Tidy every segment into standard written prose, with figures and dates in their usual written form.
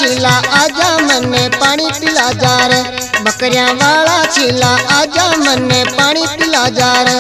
चीला आजा मन्ने पानी पिला जा रे, बकरियां वाला चीला आजा मन्ने पानी पिला जा रे।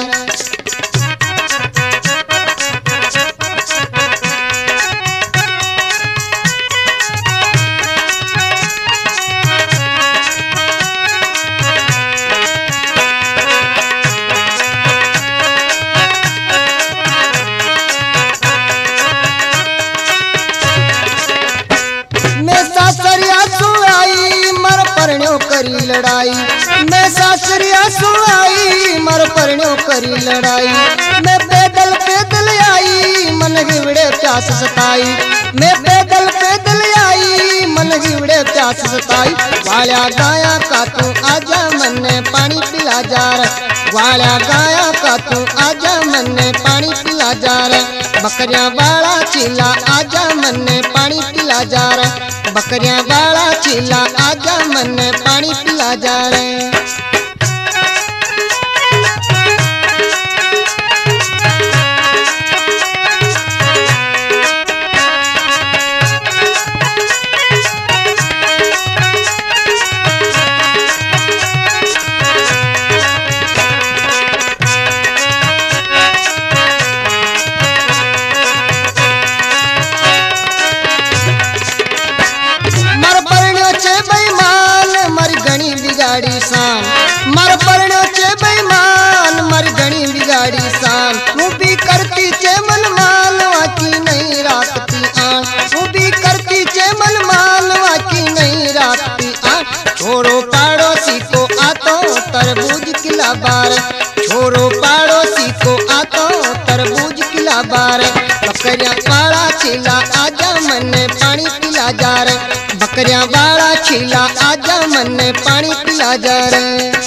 करी लड़ाई मैं सासरिया सुनाई मर परण्यो करी लड़ाई, मैं पैदल पैदल आई मन गिवड़े प्यास सताई, मैं पैदल पैदल आई मन गिवड़े प्यास सताई। वाल्या गाया का तू आजा मन्ने पानी पिला जा रे, वाल्या गाया का तू आजा मन्ने पानी पिला जा रे, बकरियां वाला चीला आजा मन्ने पानी पिला जा रे, बकरियां वाला चीला आजा मन्ने पानी पिला जा रे। मर परण्यो चे बेईमान मर गणी बिगाड़ी शान, तू भी करती चे मन मालवा की नहीं राखती आन, तू भी करती चे मन मालवा की नहीं राखती आन। छोरो पड़ोसी को आतो तरबूज किला बार, छोरो पड़ोसी को आतो तरबूज किला बार, बकरियां वाला चीला आजा मन्ने पानी पिला जा रे, बकरियां वाला चीला आजा मन्ने पानी पिला जा रे।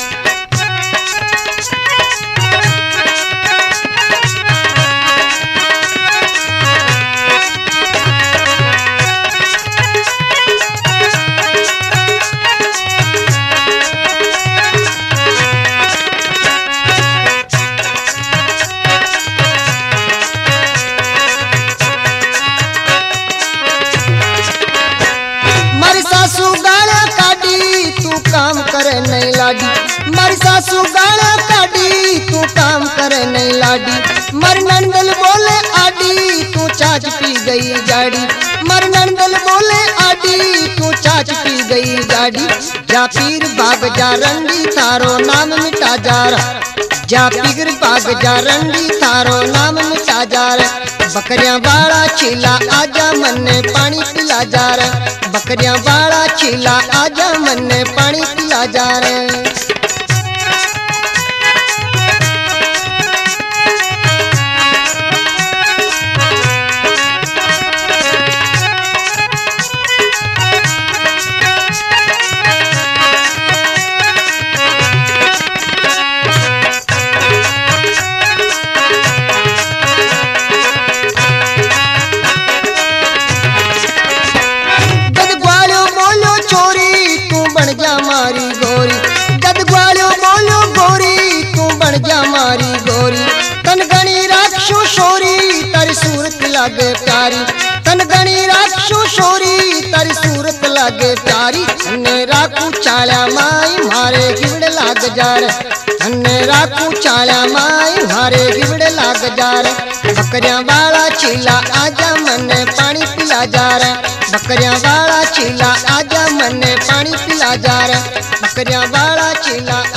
काम करे नहीं लाडी मारी सासू गाना काटी, तू काम करे नहीं लाडी मर नंदल बोले आडी, तू चाच पी गई जाड़ी, मर नंदल बोले आडी, तू चाच पी गई जाड़ी। जा पीर बाग जा रंडी थारो नाम मिटा जा रहा, जा पीर बाग जा रंडी थारो नाम मिटा जा रहा, बकरियां वाला चीला आजा मन्ने पानी पिला जा रे, बकरियां वाला चीला आजा मन्ने पानी पिला जा रे। मारी गोरी तन गणी राक्षो शोरी तारी सूरत लागे प्यारी, तन गणी राक्षो शोरी तारी सूरत लागे प्यारी। अन्ने राकू चाल्या माई मारे गिवड़े लाग जा रे, अन्ने राकू चाल्या माई मारे गिवड़े लाग जा रे, बकरियां वाला चीला आजा मन्ने पानी पिला जा रे, बकरियां वाला चीला आजा मन्ने पानी पिला जा रे, बकरियां वाला चीला